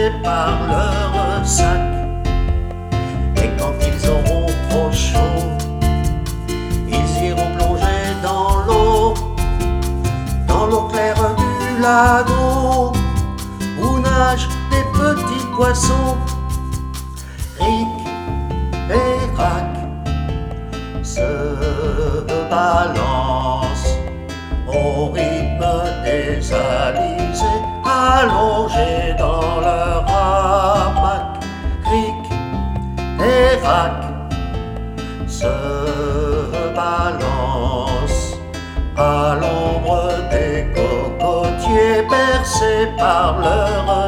bercés par leur sac. Et quand ils auront trop chaud, ils iront plonger dans l'eau claire du lagon, où nagent des petits poissons. Ric et Rac se balancent au rythme des alizés, allongés dans leur hamac. Ric et Rac se balancent à l'ombre des cocotiers, bercés par leur